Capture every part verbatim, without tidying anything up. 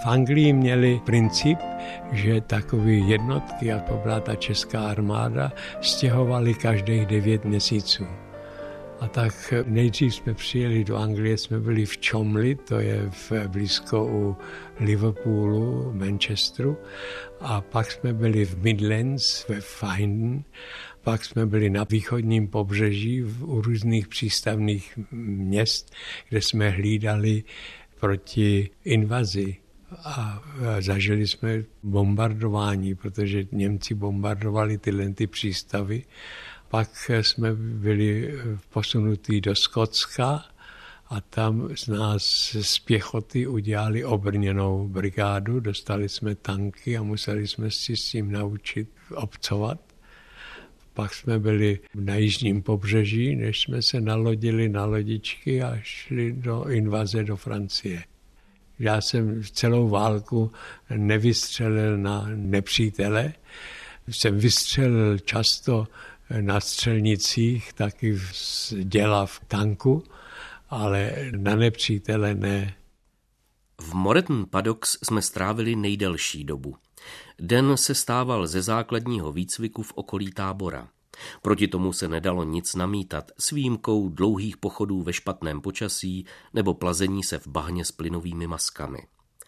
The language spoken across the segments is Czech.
V Anglii měli princip, že takové jednotky, jako byla ta česká armáda, stěhovali každých devět měsíců. A tak nejdřív jsme přijeli do Anglie, jsme byli v Chomley, to je v blízko u Liverpoolu, Manchesteru, a pak jsme byli v Midlands, ve Fareham, pak jsme byli na východním pobřeží u různých přístavných měst, kde jsme hlídali proti invazi. A zažili jsme bombardování, protože Němci bombardovali tyhle ty přístavy. Pak jsme byli posunutí do Skotska a tam z nás z pěchoty udělali obrněnou brigádu, dostali jsme tanky a museli jsme si s tím naučit obcovat. Pak jsme byli na jižním pobřeží, než jsme se nalodili na lodičky a šli do invaze do Francie. Já jsem celou válku nevystřelil na nepřítele, jsem vystřelil často na střelnicích, taky z děla v tanku, ale na nepřítele ne. V Moreton Paddocks jsme strávili nejdelší dobu. Den se stával ze základního výcviku v okolí tábora. Proti tomu se nedalo nic namítat, s výjimkou dlouhých pochodů ve špatném počasí nebo plazení se v bahně s plynovými maskami.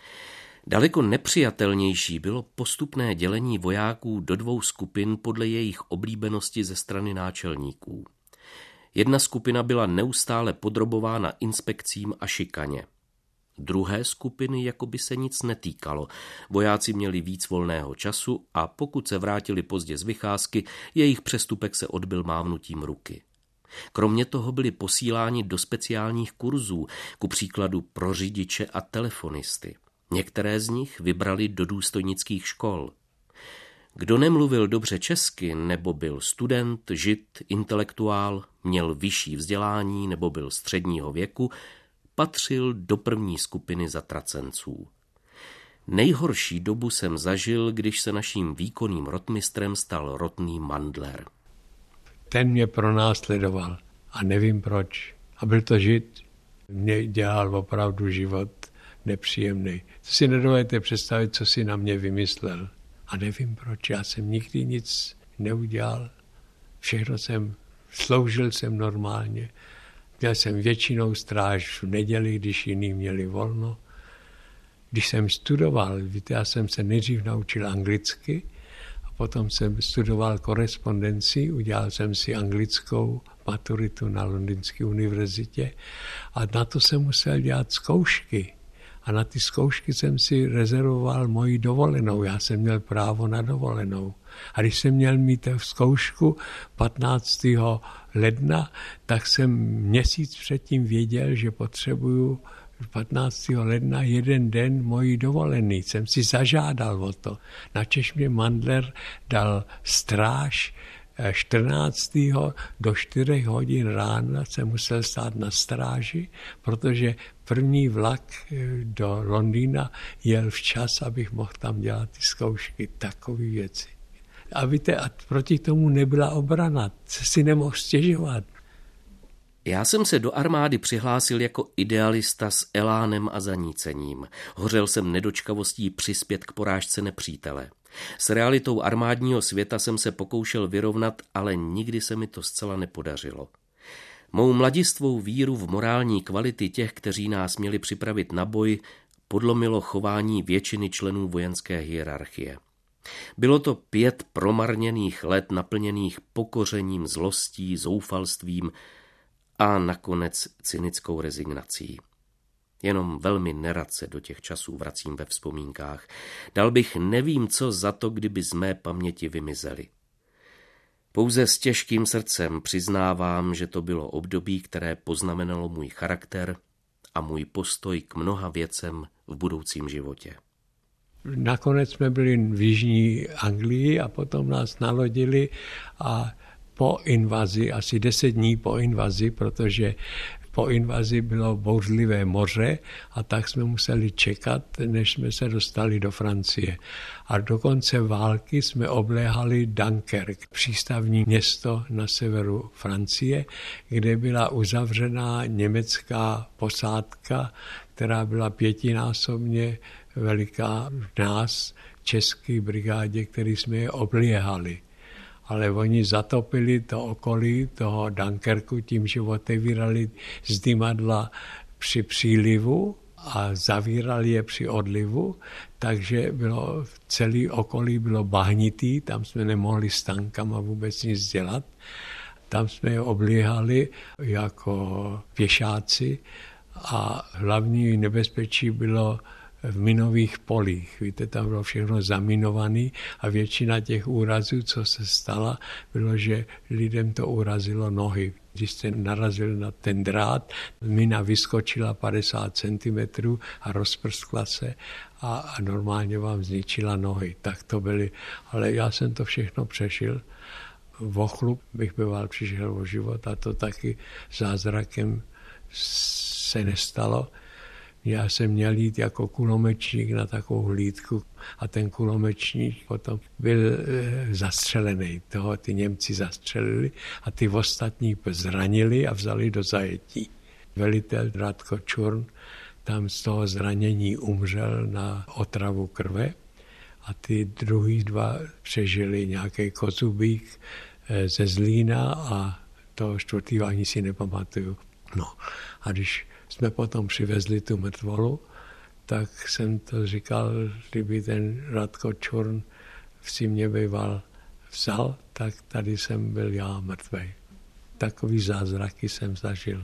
Daleko nepřijatelnější bylo postupné dělení vojáků do dvou skupin podle jejich oblíbenosti ze strany náčelníků. Jedna skupina byla neustále podrobována inspekcím a šikaně. Druhé skupiny jako by se nic netýkalo. Vojáci měli víc volného času a pokud se vrátili pozdě z vycházky, jejich přestupek se odbyl mávnutím ruky. Kromě toho byli posíláni do speciálních kurzů, ku příkladu pro řidiče a telefonisty. Některé z nich vybrali do důstojnických škol. Kdo nemluvil dobře česky, nebo byl student, žid, intelektuál, měl vyšší vzdělání nebo byl středního věku, patřil do první skupiny zatracenců. Nejhorší dobu jsem zažil, když se naším výkonným rotmistrem stal rotný Mandler. Ten mě pronásledoval a nevím proč. A byl to žid. Mě dělal opravdu život nepříjemný. To si nedovedete představit, co si na mě vymyslel. A nevím proč, já jsem nikdy nic neudělal. Všechno jsem, sloužil jsem normálně. Měl jsem většinou stráž v neděli, když jiní měli volno. Když jsem studoval, víte, já jsem se nejdřív naučil anglicky a potom jsem studoval korespondenci, udělal jsem si anglickou maturitu na Londýnské univerzitě a na to jsem musel dělat zkoušky. A na ty zkoušky jsem si rezervoval moji dovolenou. Já jsem měl právo na dovolenou. A když jsem měl mít zkoušku patnáctého ledna, tak jsem měsíc předtím věděl, že potřebuju patnáctého ledna jeden den mojí dovolený. Jsem si zažádal o to. Načež mě Mandler dal stráž čtrnáctého do čtyř hodin rána jsem musel stát na stráži, protože první vlak do Londýna jel včas, abych mohl tam dělat ty zkoušky, takové věci. A víte, a proti tomu nebyla obrana, se si nemohl stěžovat. Já jsem se do armády přihlásil jako idealista s elánem a zanícením. Hořel jsem nedočkavostí přispět k porážce nepřítele. S realitou armádního světa jsem se pokoušel vyrovnat, ale nikdy se mi to zcela nepodařilo. Mou mladistvou víru v morální kvality těch, kteří nás měli připravit na boj, podlomilo chování většiny členů vojenské hierarchie. Bylo to pět promarněných let naplněných pokořením, zlostí, zoufalstvím a nakonec cynickou rezignací. Jenom velmi nerad se do těch časů vracím ve vzpomínkách. Dal bych nevím co za to, kdyby z mé paměti vymizely. Pouze s těžkým srdcem přiznávám, že to bylo období, které poznamenalo můj charakter a můj postoj k mnoha věcem v budoucím životě. Nakonec jsme byli v jižní Anglii a potom nás nalodili a po invazi, asi deset dní po invazi, protože po invazi bylo bouřlivé moře a tak jsme museli čekat, než jsme se dostali do Francie. A do konce války jsme obléhali Dunkerque, přístavní město na severu Francie, kde byla uzavřená německá posádka, která byla pětinásobně veliká nás, české brigádě, který jsme je obléhali. Ale oni zatopili to okolí toho Dunkerku tím, že otevírali zdymadla při přílivu a zavírali je při odlivu, takže bylo, celý okolí bylo bahnitý, tam jsme nemohli s tankama vůbec nic dělat. Tam jsme je obléhali jako pěšáci a hlavní nebezpečí bylo v minových polích. Víte, tam bylo všechno zaminované a většina těch úrazů, co se stala, bylo, že lidem to urazilo nohy. Když jste narazil na ten drát, mina vyskočila padesát centimetrů a rozprskla se a, a normálně vám zničila nohy. Tak to byly, ale já jsem to všechno přežil. V ochlup bych býval přišel o život a to taky zázrakem se nestalo. Já jsem měl jít jako kulomečník na takovou hlídku a ten kulomečník potom byl zastřelený. Toho ty Němci zastřelili a ty ostatní zranili a vzali do zajetí. Velitel Radko Čurn tam z toho zranění umřel na otravu krve a ty druhý dva přežili nějaký kozubík ze Zlína a toho čtvrtýho ani si nepamatuju. No a když jsme potom přivezli tu mrtvolu, tak jsem to říkal, kdyby ten Radko Čurn si mě býval vzal, tak tady jsem byl já mrtvej. Takový zázraky jsem zažil.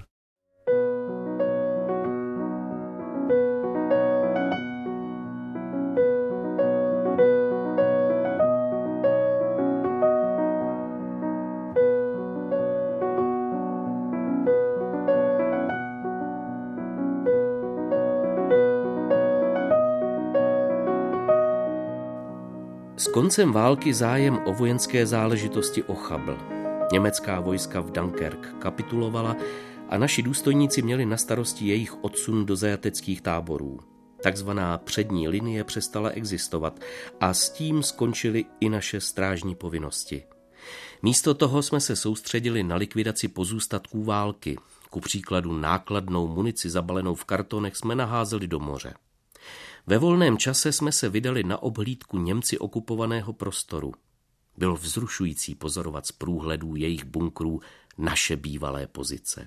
S koncem války zájem o vojenské záležitosti ochabl. Německá vojska v Dunkerque kapitulovala a naši důstojníci měli na starosti jejich odsun do zajateckých táborů. Takzvaná přední linie přestala existovat a s tím skončily i naše strážní povinnosti. Místo toho jsme se soustředili na likvidaci pozůstatků války. Ku příkladu nákladnou munici zabalenou v kartonech jsme naházeli do moře. Ve volném čase jsme se vydali na obhlídku Němci okupovaného prostoru. Bylo vzrušující pozorovat z průhledů jejich bunkrů naše bývalé pozice.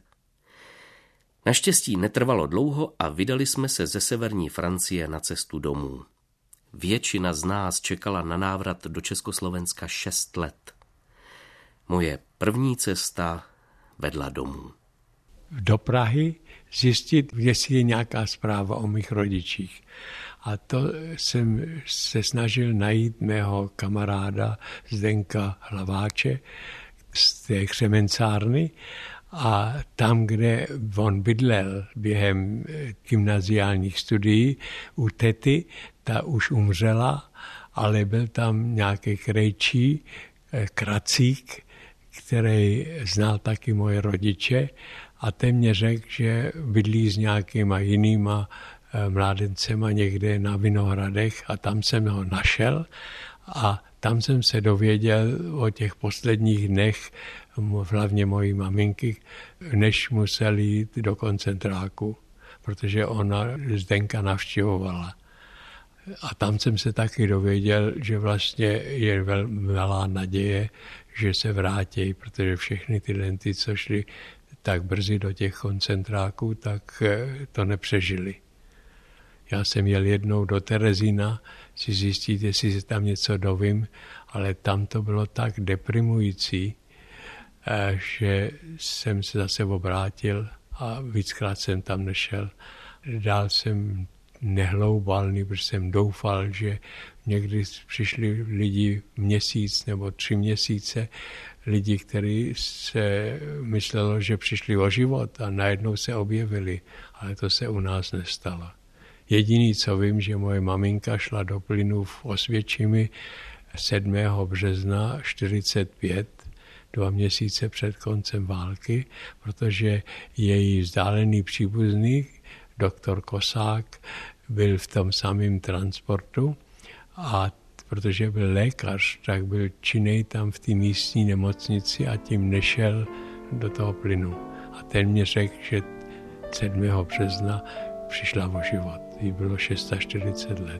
Naštěstí netrvalo dlouho a vydali jsme se ze severní Francie na cestu domů. Většina z nás čekala na návrat do Československa šest let. Moje první cesta vedla domů. Do Prahy zjistit, jestli je nějaká zpráva o mých rodičích. A to jsem se snažil najít mého kamaráda Zdenka Hlaváče z té křemencárny a tam, kde on bydlel během gymnaziálních studií u tety, ta už umřela, ale byl tam nějaký krejčí, Kracík, který znal taky moje rodiče a ten mě řekl, že bydlí s nějakýma jinýma mládencema někde na Vinohradech a tam jsem ho našel a tam jsem se dověděl o těch posledních dnech, hlavně mojí maminky, než museli jít do koncentráku, protože ona Zdenka navštěvovala. A tam jsem se taky dověděl, že vlastně je velká naděje, že se vrátí, protože všechny ty lenty, co šly tak brzy do těch koncentráků, tak to nepřežili. Já jsem jel jednou do Terezína si zjistit, jestli se tam něco dovím, ale tam to bylo tak deprimující, že jsem se zase obrátil a víckrát jsem tam nešel. Dál jsem nehloubal, protože jsem doufal, že někdy přišli lidi měsíc nebo tři měsíce, lidi, kteří se myslelo, že přišli o život a najednou se objevili, ale to se u nás nestalo. Jediný, co vím, že moje maminka šla do plynu v Osvětčimi sedmého března čtyřicet pět, dva měsíce před koncem války, protože její vzdálený příbuzný, doktor Kosák, byl v tom samém transportu a protože byl lékař, tak byl činnej tam v té místní nemocnici a tím nešel do toho plynu. A ten mě řekl, že sedmého března přišla o život. Jí bylo čtyřicet šest let.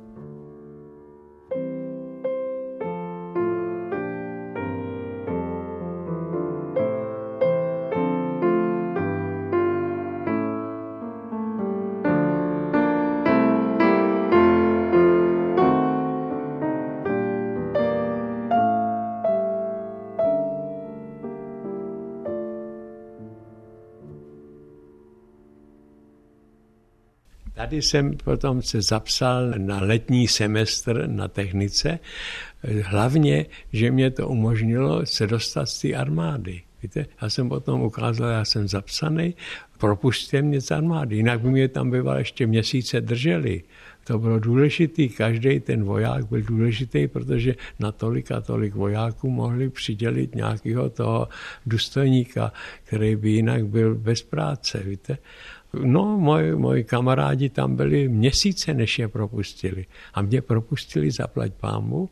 Tady jsem potom se zapsal na letní semestr na technice, hlavně, že mě to umožnilo se dostat z té armády. Víte, já jsem potom ukázal, já jsem zapsaný, propusťte mě z armády, jinak by mě tam býval ještě měsíce drželi. To bylo důležitý, každý ten voják byl důležitý, protože na tolik a tolik vojáků mohli přidělit nějakého toho důstojníka, který by jinak byl bez práce, víte. No, moji, moji kamarádi tam byli měsíce, než je propustili. A mě propustili zaplať pánbůh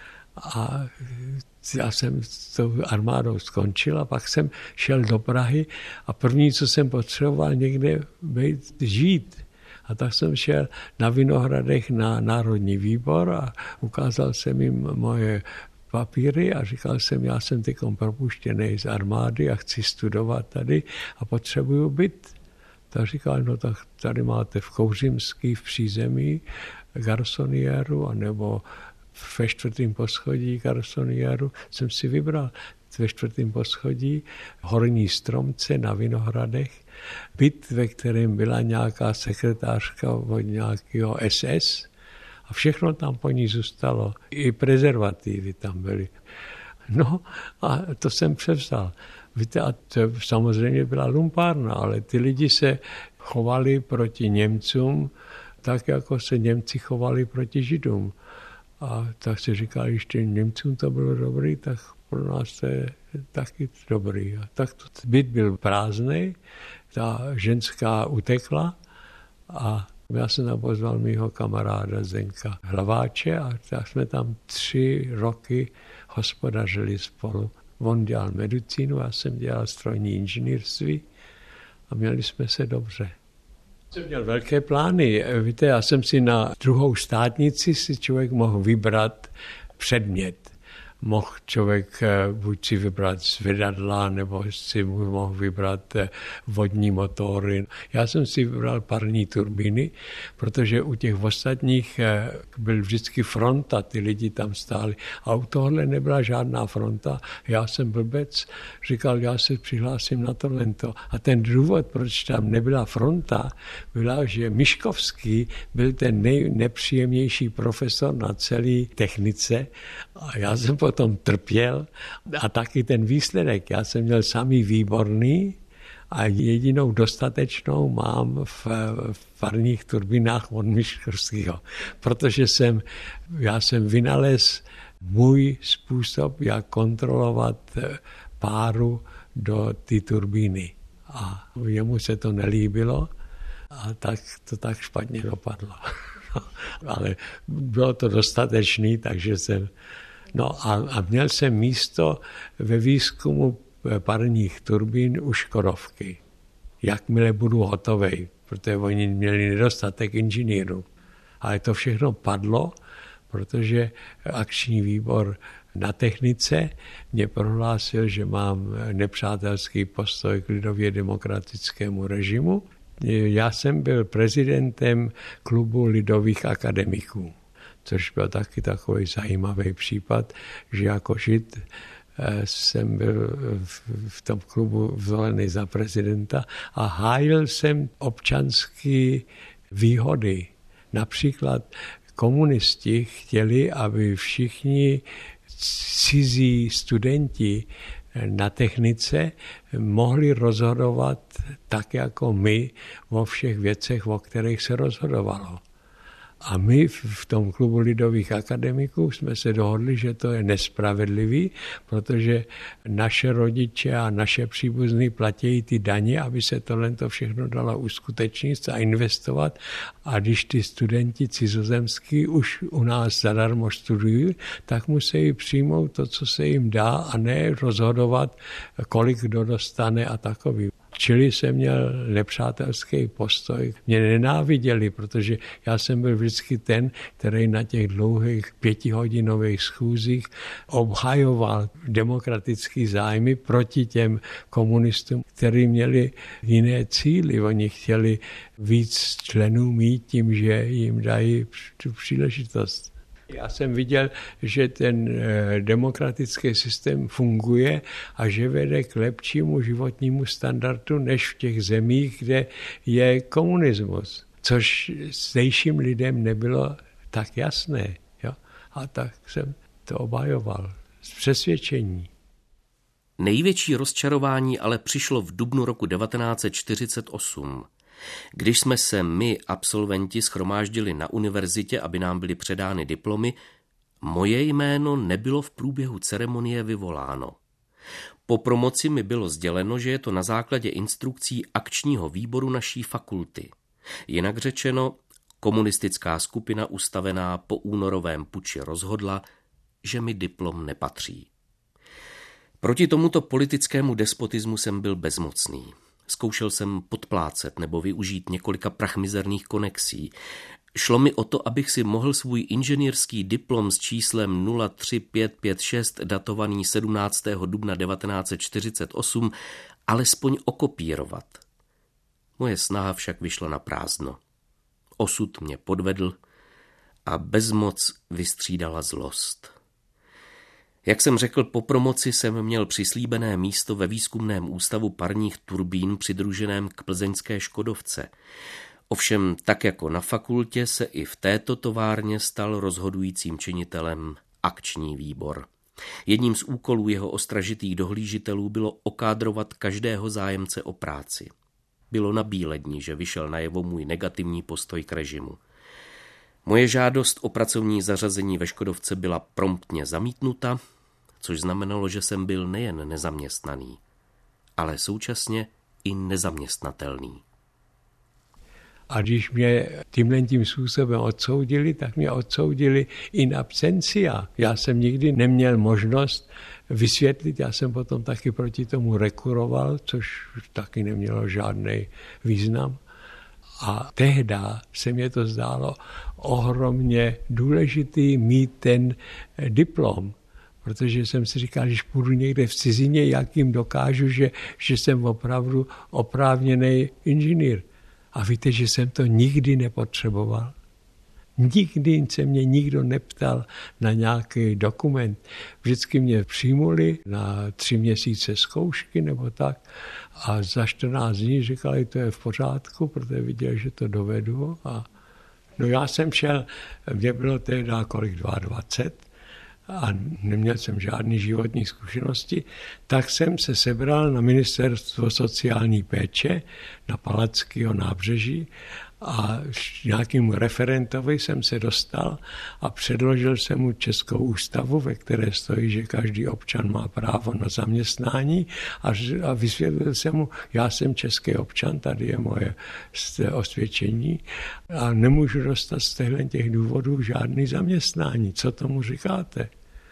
a já jsem s tou armádou skončil a pak jsem šel do Prahy a první, co jsem potřeboval, někde být, žít. A tak jsem šel na Vinohradech na Národní výbor a ukázal jsem jim moje papíry a říkal jsem, já jsem teďkom propuštěný z armády a chci studovat tady a potřebuju byt. Tak říkal, no tak tady máte v Kouřimský v přízemí garsoniéru, anebo ve čtvrtém poschodí garsoniéru jsem si vybral ve čtvrtém poschodí Horní Stromce na Vinohradech, byt, ve kterém byla nějaká sekretářka od nějakého es es a všechno tam po ní zůstalo. I prezervativy tam byly. No a to jsem převzal. Víte, a to samozřejmě byla lumpárna, ale ty lidi se chovali proti Němcům tak, jako se Němci chovali proti Židům. A tak se říká, když těm Němcům to bylo dobrý, tak pro nás to je taky dobrý. A tak to byt byl prázdnej, ta ženská utekla a já jsem tam pozval mýho kamaráda Zdenka Hlaváče a tak jsme tam tři roky hospodařili spolu. On dělal medicínu, já jsem dělal strojní inženýrství a měli jsme se dobře. Jsem měl velké plány. Víte, já jsem si na druhou státnici si člověk mohl vybrat předmět. Mohl člověk buď si vybrat zvedadla, nebo si mohl vybrat vodní motory. Já jsem si vybral parní turbíny, protože u těch ostatních byl vždycky fronta, ty lidi tam stáli. A u tohle nebyla žádná fronta. Já jsem blbec, říkal, já se přihlásím na tohlento. A ten důvod, proč tam nebyla fronta, byla, že Miškovský byl ten nejnepříjemnější profesor na celé technice a já jsem potom trpěl a taky ten výsledek. Já jsem měl samý výborný a jedinou dostatečnou mám v, v parních turbinách od Miškovského, protože jsem, já jsem vynalez můj způsob, jak kontrolovat páru do té turbíny. A jemu se to nelíbilo a tak to tak špatně dopadlo. Ale bylo to dostatečný, takže jsem... No a, a měl jsem místo ve výzkumu parních turbín u Škodovky. Jakmile budu hotovej, protože oni měli nedostatek inženýrů. Ale to všechno padlo, protože akční výbor na technice mě prohlásil, že mám nepřátelský postoj k lidově demokratickému režimu. Já jsem byl prezidentem klubu lidových akademiků, což byl taky takový zajímavý případ, že jako Žid jsem byl v tom klubu zvolený za prezidenta a hájil jsem občanské výhody. Například komunisti chtěli, aby všichni cizí studenti na technice mohli rozhodovat tak jako my o všech věcech, o kterých se rozhodovalo. A my v tom klubu lidových akademiků jsme se dohodli, že to je nespravedlivý, protože naše rodiče a naše příbuzní platí ty daně, aby se tohle všechno dalo uskutečnit a investovat. A když ty studenti cizozemský už u nás zadarmo studují, tak musí přijmout to, co se jim dá a ne rozhodovat, kolik kdo dostane a takový. Čili jsem měl nepřátelský postoj. Mě nenáviděli, protože já jsem byl vždycky ten, který na těch dlouhých pětihodinových schůzích obhajoval demokratické zájmy proti těm komunistům, kteří měli jiné cíly. Oni chtěli víc členů mít tím, že jim dají tu příležitost. Já jsem viděl, že ten demokratický systém funguje a že vede k lepšímu životnímu standardu než v těch zemích, kde je komunismus. Což zdejším lidem nebylo tak jasné. Jo? A tak jsem to obhajoval z přesvědčení. Největší rozčarování ale přišlo v dubnu roku devatenáct set čtyřicet osm. Když jsme se my, absolventi, shromáždili na univerzitě, aby nám byly předány diplomy, moje jméno nebylo v průběhu ceremonie vyvoláno. Po promoci mi bylo sděleno, že je to na základě instrukcí akčního výboru naší fakulty. Jinak řečeno, komunistická skupina ustavená po únorovém puči rozhodla, že mi diplom nepatří. Proti tomuto politickému despotismu jsem byl bezmocný. Zkoušel jsem podplácet nebo využít několika prachmizerných konexí. Šlo mi o to, abych si mohl svůj inženýrský diplom s číslem nula tři pět pět šest datovaný sedmnáctého dubna devatenáct set čtyřicet osm alespoň okopírovat. Moje snaha však vyšla na prázdno. Osud mě podvedl a bezmoc vystřídala zlost. Jak jsem řekl, po promoci jsem měl přislíbené místo ve výzkumném ústavu parních turbín přidruženém k plzeňské Škodovce. Ovšem, tak jako na fakultě, se i v této továrně stal rozhodujícím činitelem akční výbor. Jedním z úkolů jeho ostražitých dohlížitelů bylo okádrovat každého zájemce o práci. Bylo nabíledni, že vyšel najevo můj negativní postoj k režimu. Moje žádost o pracovní zařazení ve Škodovce byla promptně zamítnuta, což znamenalo, že jsem byl nejen nezaměstnaný, ale současně i nezaměstnatelný. A když mě tímhle tím způsobem odsoudili, tak mě odsoudili in absentia. Já jsem nikdy neměl možnost vysvětlit, já jsem potom taky proti tomu rekuroval, což taky nemělo žádný význam. A tehdy se mě to zdálo ohromně důležitý mít ten diplom, protože jsem si říkal, když půjdu někde v cizině, jak jim dokážu, že, že jsem opravdu oprávněný inženýr. A víte, že jsem to nikdy nepotřeboval. Nikdy se mě nikdo neptal na nějaký dokument. Vždycky mě přijmuli na tři měsíce zkoušky nebo tak a za čtrnáct dní říkali, to je v pořádku, protože viděli, že to dovedu. A no já jsem šel, mě bylo tehdy kolik dvacet dva a neměl jsem žádný životní zkušenosti, tak jsem se sebral na ministerstvo sociální péče na Palackého nábřeží a nějakému referentovi jsem se dostal a předložil jsem mu Českou ústavu, ve které stojí, že každý občan má právo na zaměstnání a vysvětlil jsem mu, já jsem český občan, tady je moje osvědčení a nemůžu dostat z těch důvodů žádný zaměstnání. Co tomu říkáte?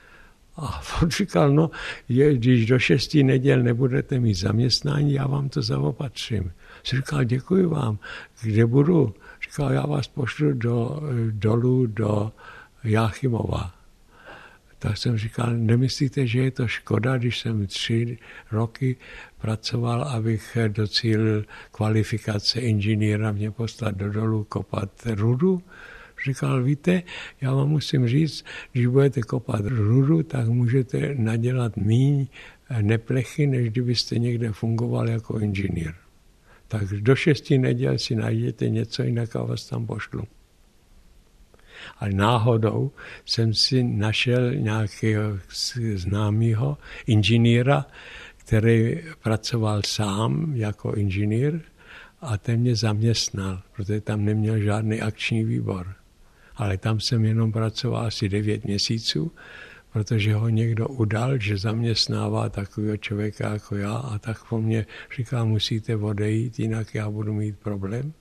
A on říkal, no, je, když do šesti neděl nebudete mít zaměstnání, já vám to zaopatřím. Jsem říkal, děkuji vám, kde budu? Říkal, já vás pošlu do, dolů do Jáchymova. Tak jsem říkal, nemyslíte, že je to škoda, když jsem tři roky pracoval, abych docílil kvalifikace inženýra, mě poslat do dolů kopat rudu? Říkal, víte, já vám musím říct, když budete kopat rudu, tak můžete nadělat míň neplechy, než kdybyste někde fungoval jako inženýr. Tak do šesti neděl si najděte něco, jinak a vás tam pošlu. Ale náhodou jsem si našel nějakého známého inženýra, který pracoval sám jako inženýr a ten mě zaměstnal, protože tam neměl žádný akční výbor. Ale tam jsem jenom pracoval asi devět měsíců, protože ho někdo udal, že zaměstnává takového člověka jako já a tak po mně říká, musíte odejít, jinak já budu mít problém.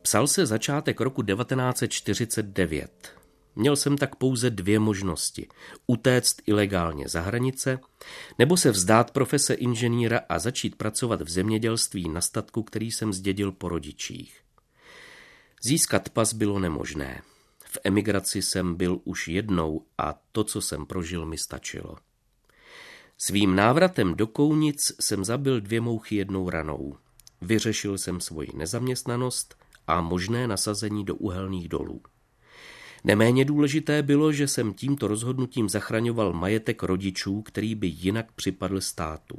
Psal se začátek roku devatenáct set čtyřicet devět. Měl jsem tak pouze dvě možnosti. Utéct ilegálně za hranice, nebo se vzdát profese inženýra a začít pracovat v zemědělství na statku, který jsem zdědil po rodičích. Získat pas bylo nemožné. V emigraci jsem byl už jednou a to, co jsem prožil, mi stačilo. Svým návratem do Kounic jsem zabil dvě mouchy jednou ranou. Vyřešil jsem svoji nezaměstnanost a možné nasazení do uhelných dolů. Neméně důležité bylo, že jsem tímto rozhodnutím zachraňoval majetek rodičů, který by jinak připadl státu.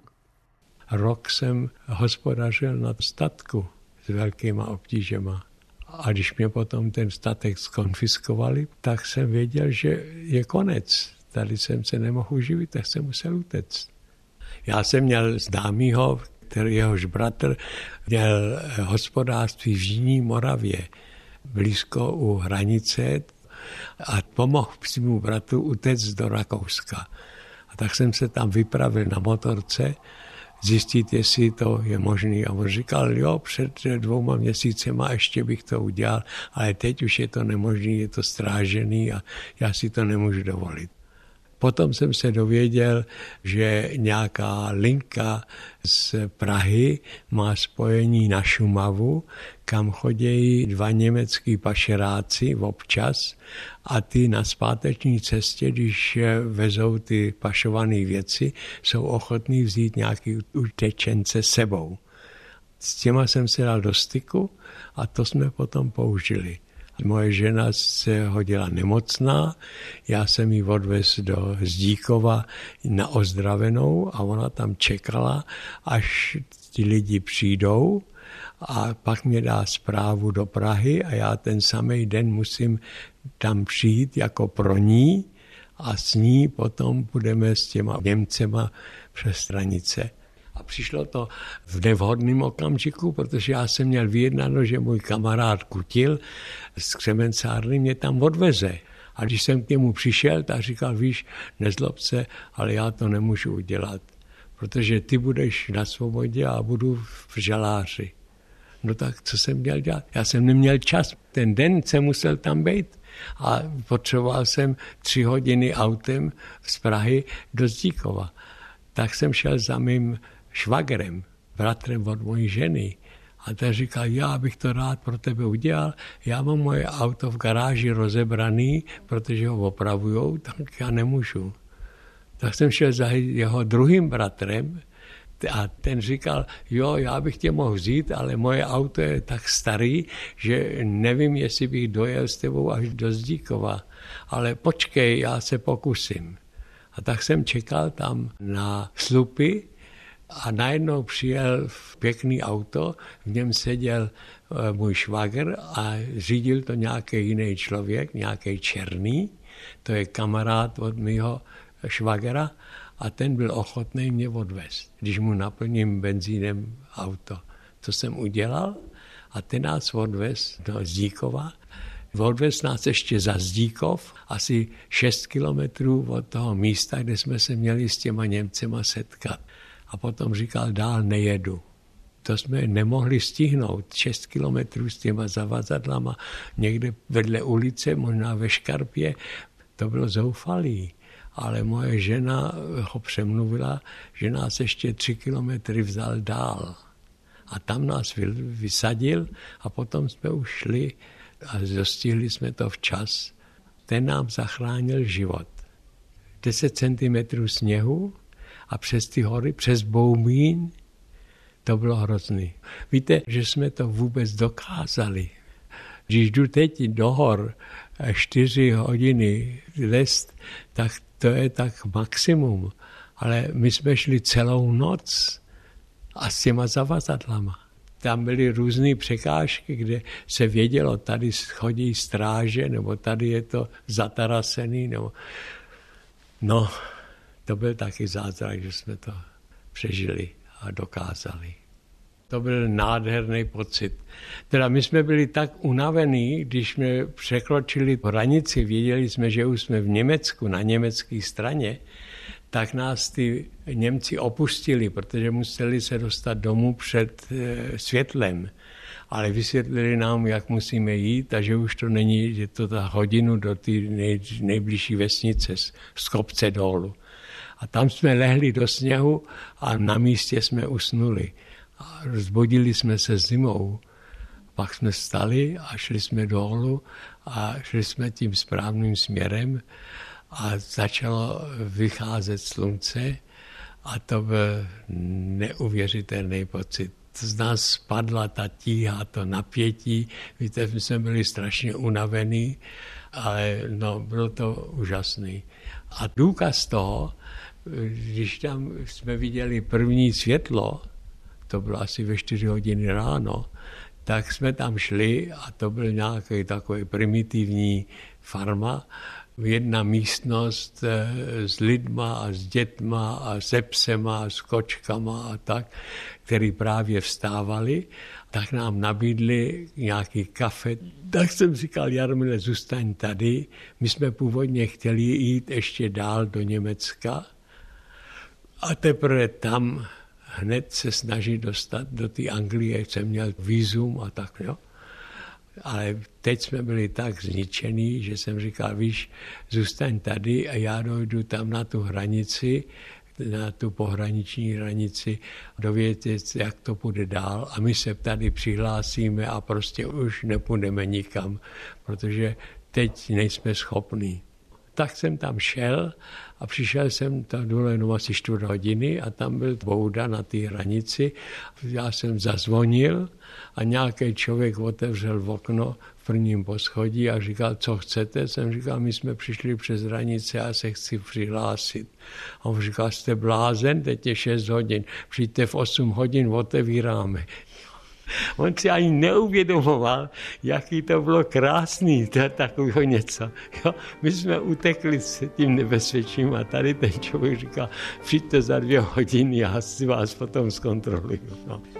Rok jsem hospodařil na statku s velkýma obtížema. A když mě potom ten statek skonfiskovali, tak jsem věděl, že je konec. Tady jsem se nemohl živit, tak jsem musel utéct. Já jsem měl známýho, který jehož bratr měl hospodářství v Jižní Moravě, blízko u hranice, a pomohl svému bratru utéct do Rakouska. A tak jsem se tam vypravil na motorce, zjistit, jestli to je možné. A on říkal, jo, před dvouma měsícema ještě bych to udělal, ale teď už je to nemožné, je to strážený a já si to nemůžu dovolit. Potom jsem se dověděl, že nějaká linka z Prahy má spojení na Šumavu, kam chodí dva německý pašeráci občas a ty na zpáteční cestě, když vezou ty pašované věci, jsou ochotní vzít nějaký utečence sebou. S těma jsem se dal do styku a to jsme potom použili. Moje žena se hodila nemocná, já jsem ji odvez do Zdíkova na ozdravenou a ona tam čekala, až ti lidi přijdou a pak mě dá zprávu do Prahy a já ten samý den musím tam přijít jako pro ní a s ní potom půjdeme s těma Němcema přes hranice. A přišlo to v nevhodném okamžiku, protože já jsem měl vyjednáno, že můj kamarád Kutil z křemencárny mě tam odveze. A když jsem k němu přišel, tak říkal, víš, nezlob se, ale já to nemůžu udělat, protože ty budeš na svobodě a budu v žaláři. No tak co jsem měl dělat? Já jsem neměl čas. Ten den jsem musel tam být a potřeboval jsem tři hodiny autem z Prahy do Zdíkova. Tak jsem šel za mým švagrem, bratrem od mojí ženy. A ten říkal, já bych to rád pro tebe udělal, já mám moje auto v garáži rozebraný, protože ho opravujou, tak já nemůžu. Tak jsem šel za jeho druhým bratrem a ten říkal, jo, já bych tě mohl vzít, ale moje auto je tak starý, že nevím, jestli bych dojel s tebou až do Zdíkova, ale počkej, já se pokusím. A tak jsem čekal tam na slupy a najednou přijel pěkný auto, v něm seděl můj švagr a řídil to nějaký jiný člověk, nějaký černý, to je kamarád od mého švagra a ten byl ochotný mě odvést, když mu naplním benzínem auto. To jsem udělal a ten nás odvez do Zdíkova. Odvez nás ještě za Zdíkov, asi šest kilometrů od toho místa, kde jsme se měli s těma Němcema setkat. A potom říkal, dál nejedu. To jsme nemohli stihnout. Šest kilometrů s těma zavazadlama někde vedle ulice, možná ve Škarpě. To bylo zoufalý. Ale moje žena ho přemluvila, že nás ještě tři kilometry vzal dál. A tam nás vysadil a potom jsme už šli a dostihli jsme to včas. Ten nám zachránil život. Deset centimetrů sněhu a přes ty hory, přes Boumín, to bylo hrozný. Víte, že jsme to vůbec dokázali. Když jdu teď do hor čtyři hodiny lest, tak to je tak maximum. Ale my jsme šli celou noc a s těma zavazadlama. Tam byly různé překážky, kde se vědělo, tady chodí stráže, nebo tady je to zatarasený. Nebo... No, to byl taky zázrak, že jsme to přežili a dokázali. To byl nádherný pocit. Teda my jsme byli tak unavení, když jsme překročili hranici, věděli jsme, že už jsme v Německu, na německé straně, tak nás ty Němci opustili, protože museli se dostat domů před světlem. ale vysvětlili nám, jak musíme jít a že už to není, že to ta hodinu do té nej, nejbližší vesnice z, z kopce dolů. A tam jsme lehli do sněhu a na místě jsme usnuli. A rozbudili jsme se zimou. Pak jsme vstali a šli jsme dolů a šli jsme tím správným směrem a začalo vycházet slunce a to byl neuvěřitelný pocit. Z nás spadla ta tíha, to napětí. Víte, my jsme byli strašně unavení, ale no, bylo to úžasný. A důkaz toho, když tam jsme viděli první světlo, to bylo asi ve čtyři hodiny ráno, tak jsme tam šli a to byl nějaký takový primitivní farma, jedna místnost s lidma a s dětma a se psema a s kočkama a tak, který právě vstávali, tak nám nabídli nějaký kafe. Tak jsem říkal, Jarmile, zůstaň tady. My jsme původně chtěli jít ještě dál do Německa a teprve tam hned se snažit dostat do té Anglie, jsem měl vízum a tak, jo. Ale teď jsme byli tak zničený, že jsem říkal, víš, zůstaň tady a já dojdu tam na tu hranici, na tu pohraniční hranici, dovědět, jak to půjde dál a my se tady přihlásíme a prostě už nepůjdeme nikam, protože teď nejsme schopní. Tak jsem tam šel a přišel jsem tam dole jenom asi čtvrt hodiny a tam byl bouda na té hranici. Já jsem zazvonil a nějaký člověk otevřel v okno v prvním poschodí a říkal, co chcete? Jsem říkal, my jsme přišli přes hranice a se chci přihlásit. A on říkal, jste blázen, teď je šest hodin, přijďte v osm hodin, otevíráme. On si ani neuvědomoval, jaký to bylo krásný, to takového něco. Jo? My jsme utekli s tím nebezpečím a tady ten člověk říkal, přijďte za dvě hodiny, já si vás potom zkontroluju. No.